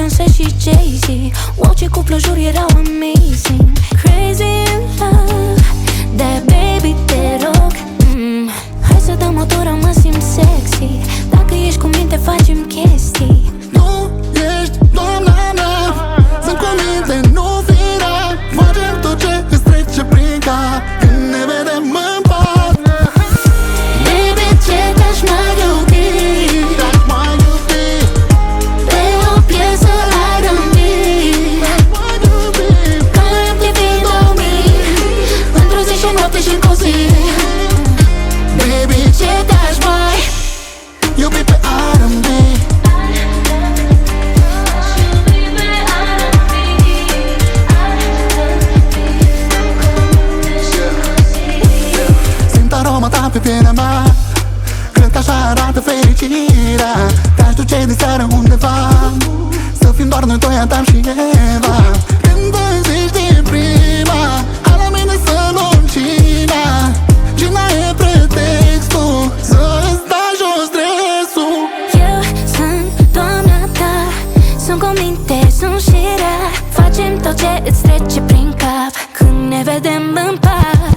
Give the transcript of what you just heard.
Beyoncé și Jay-Z. Wow, ce cuplu jur erau amazing. Crazy in love, dar baby te rog, hai să dăm o tură, mă simt sexy. Dacă ești cu minte facem chestii. Nu ești doamna mea, sunt cu minte, nu vina. Facem tot ce îți trece prin cap când ne vedem în pat. Baby, ce te-aș mai iubi, Te-aș mai iubi, pe o piesă R&B, te-aș mai iubi. ca la MTV 2000, într-o zi și noapte și într-o zi. Baby, Ce te-aș mai iubi pe R&B. Simt aroma ta pe pielea mea, cred că așa arată fericirea. Te-aș duce de seară undeva, să fim doar noi doi, Adam și Eva. Când vă zici din prima, hai la mine să luăm cina. Cina e pretextul să îți dai jos stresul. Eu sunt doamna ta, sunt cu minte, sunt și rea. Facem tot ce îți trece prin cap când ne vedem în pat.